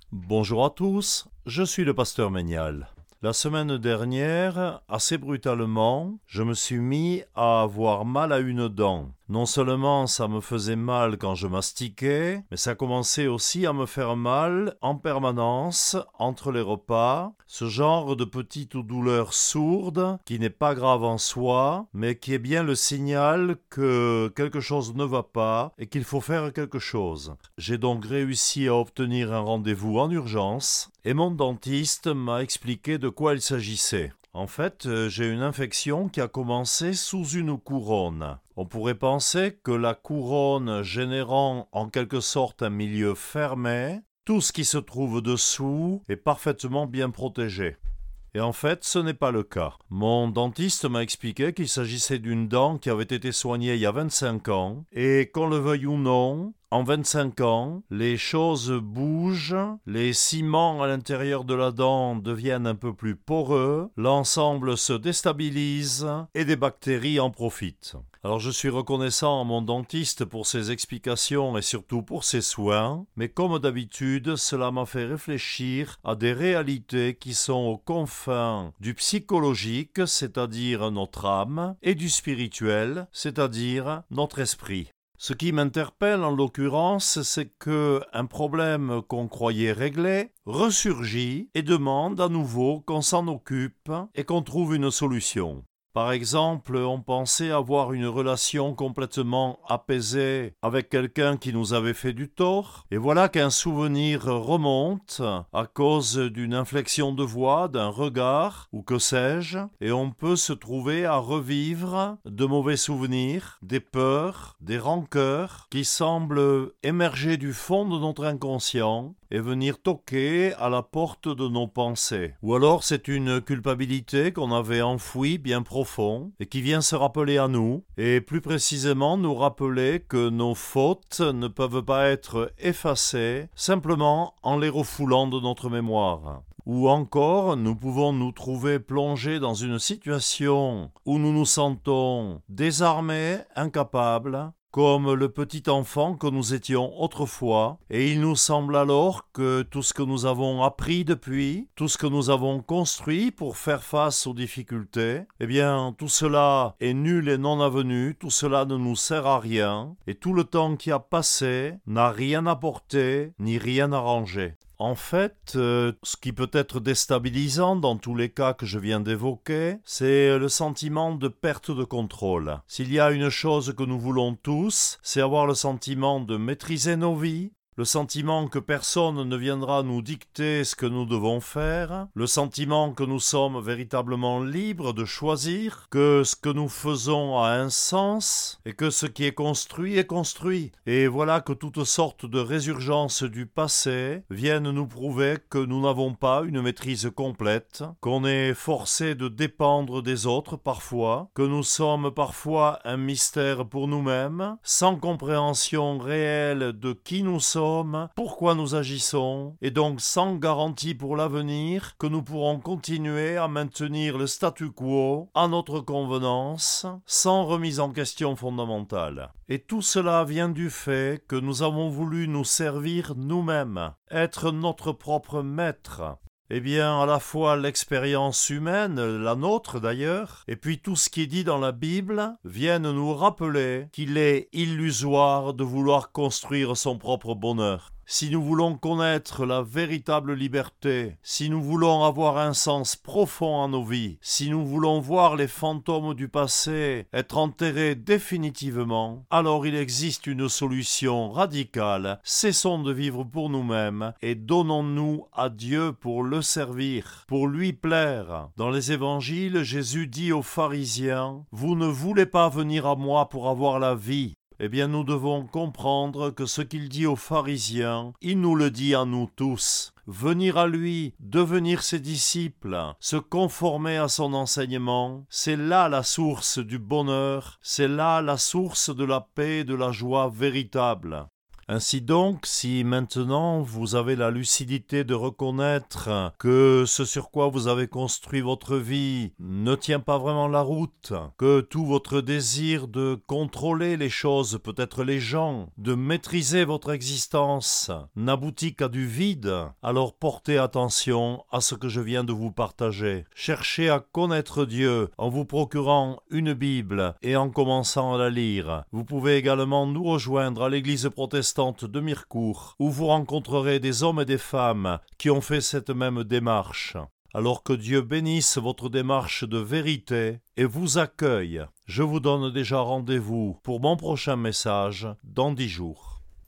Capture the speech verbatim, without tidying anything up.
Bonjour à tous, je suis le pasteur Ménial. La semaine dernière, assez brutalement, je me suis mis à avoir mal à une dent. Non seulement ça me faisait mal quand je mastiquais, mais ça commençait aussi à me faire mal en permanence entre les repas. Ce genre de petite douleur sourde qui n'est pas grave en soi, mais qui est bien le signal que quelque chose ne va pas et qu'il faut faire quelque chose. J'ai donc réussi à obtenir un rendez-vous en urgence et mon dentiste m'a expliqué de quoi il s'agissait. En fait, j'ai une infection qui a commencé sous une couronne. On pourrait penser que la couronne générant en quelque sorte un milieu fermé, tout ce qui se trouve dessous est parfaitement bien protégé. Et en fait, ce n'est pas le cas. Mon dentiste m'a expliqué qu'il s'agissait d'une dent qui avait été soignée il y a vingt-cinq ans, et qu'on le veuille ou non, en vingt-cinq ans, les choses bougent, les ciments à l'intérieur de la dent deviennent un peu plus poreux, l'ensemble se déstabilise et des bactéries en profitent. Alors je suis reconnaissant à mon dentiste pour ses explications et surtout pour ses soins, mais comme d'habitude, cela m'a fait réfléchir à des réalités qui sont aux confins du psychologique, c'est-à-dire notre âme, et du spirituel, c'est-à-dire notre esprit. Ce qui m'interpelle en l'occurrence, c'est que un problème qu'on croyait réglé ressurgit et demande à nouveau qu'on s'en occupe et qu'on trouve une solution. Par exemple, on pensait avoir une relation complètement apaisée avec quelqu'un qui nous avait fait du tort, et voilà qu'un souvenir remonte à cause d'une inflexion de voix, d'un regard, ou que sais-je, et on peut se trouver à revivre de mauvais souvenirs, des peurs, des rancœurs qui semblent émerger du fond de notre inconscient et venir toquer à la porte de nos pensées. Ou alors c'est une culpabilité qu'on avait enfouie bien profond et qui vient se rappeler à nous, et plus précisément nous rappeler que nos fautes ne peuvent pas être effacées simplement en les refoulant de notre mémoire. Ou encore, nous pouvons nous trouver plongés dans une situation où nous nous sentons désarmés, incapables, comme le petit enfant que nous étions autrefois, et il nous semble alors que tout ce que nous avons appris depuis, tout ce que nous avons construit pour faire face aux difficultés, eh bien, tout cela est nul et non avenu, tout cela ne nous sert à rien, et tout le temps qui a passé n'a rien apporté, ni rien arrangé. En fait, euh, ce qui peut être déstabilisant dans tous les cas que je viens d'évoquer, c'est le sentiment de perte de contrôle. S'il y a une chose que nous voulons tous, c'est avoir le sentiment de maîtriser nos vies, le sentiment que personne ne viendra nous dicter ce que nous devons faire, le sentiment que nous sommes véritablement libres de choisir, que ce que nous faisons a un sens et que ce qui est construit est construit. Et voilà que toutes sortes de résurgences du passé viennent nous prouver que nous n'avons pas une maîtrise complète, qu'on est forcé de dépendre des autres parfois, que nous sommes parfois un mystère pour nous-mêmes, sans compréhension réelle de qui nous sommes, pourquoi nous agissons, et donc sans garantie pour l'avenir que nous pourrons continuer à maintenir le statu quo à notre convenance, sans remise en question fondamentale. Et tout cela vient du fait que nous avons voulu nous servir nous-mêmes, être notre propre maître. Eh bien, à la fois l'expérience humaine, la nôtre d'ailleurs, et puis tout ce qui est dit dans la Bible, viennent nous rappeler qu'il est illusoire de vouloir construire son propre bonheur. Si nous voulons connaître la véritable liberté, si nous voulons avoir un sens profond à nos vies, si nous voulons voir les fantômes du passé être enterrés définitivement, alors il existe une solution radicale. Cessons de vivre pour nous-mêmes et donnons-nous à Dieu pour le servir, pour lui plaire. Dans les évangiles, Jésus dit aux pharisiens « Vous ne voulez pas venir à moi pour avoir la vie ». Eh bien, nous devons comprendre que ce qu'il dit aux pharisiens, il nous le dit à nous tous. Venir à lui, devenir ses disciples, se conformer à son enseignement, c'est là la source du bonheur, c'est là la source de la paix et de la joie véritable. Ainsi donc, si maintenant vous avez la lucidité de reconnaître que ce sur quoi vous avez construit votre vie ne tient pas vraiment la route, que tout votre désir de contrôler les choses, peut-être les gens, de maîtriser votre existence, n'aboutit qu'à du vide, alors portez attention à ce que je viens de vous partager. Cherchez à connaître Dieu en vous procurant une Bible et en commençant à la lire. Vous pouvez également nous rejoindre à l'église protestante de Mirecourt, où vous rencontrerez des hommes et des femmes qui ont fait cette même démarche. Alors que Dieu bénisse votre démarche de vérité et vous accueille. Je vous donne déjà rendez-vous pour mon prochain message dans dix jours.